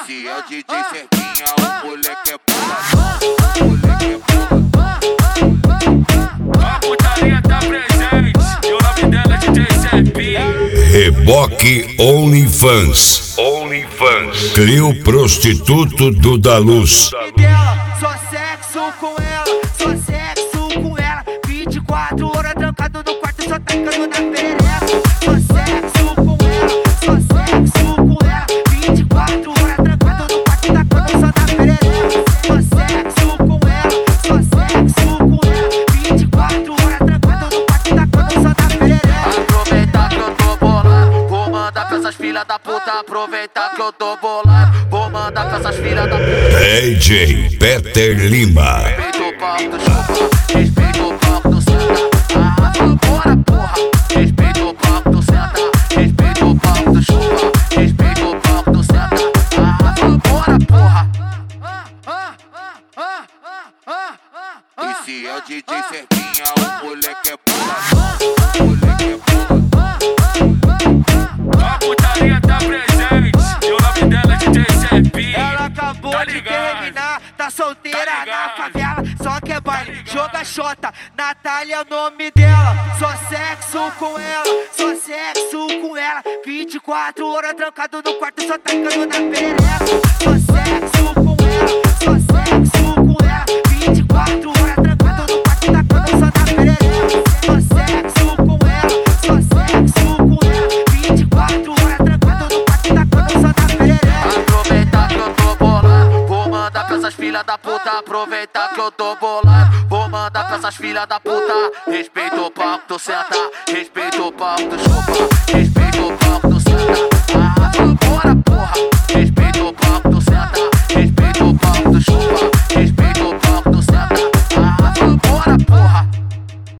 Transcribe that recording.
Esse é o DJ Serginha, o moleque é boladão, o moleque é boladão. A putaria tá presente, e o nome dela é DJ Serginha. Reboque OnlyFans. Trio prostituto do da luz. Só sexo com ela, só sexo com ela. 24 horas trancado no quarto, só tacando na perereca. Só sexo com ela, só sexo com ela. 24 horas trancado no quarto, tacando só na perereca. Só sexo com ela, só sexo com ela. 24 horas trancado no quarto, tacando só na perereca. Aproveitar que eu tô bolado, vou mandar pra essas filhas da puta. Aproveitar que eu tô bolado, vou mandar pra essas filhas da puta. DJ Peter Lima. Respeita o palco do chupa, respeita o palco do senta. Arrasa bora, porra. Respeita o palco do senta, respeita o palco do chupa, respeita o palco do senta. Arrasa bora, porra. Esse é o DJ Serginha, o moleque é boladão, o moleque é boladão. A putaria tá presente, e o nome dela é DJ Serginha. Ela acabou de terminar, tá solteira na favela, só que é baile, joga xota. Natália é o nome dela, só sexo com ela, só sexo com ela. 24 horas trancado no quarto, só tacando na perereca. Só sexo com ela, só sexo com ela. 24 horas trancado no quarto, tacando só na perereca. Só sexo com ela, só sexo com ela. 24 horas trancado no quarto, tacando só na perereca. Aproveitar que eu tô bolado, vou mandar pra essas filhas da puta. Aproveitar que eu tô bolado, vou mandar pra essas filhas da puta. Respeita o palco do senta, respeita o palco do chupa.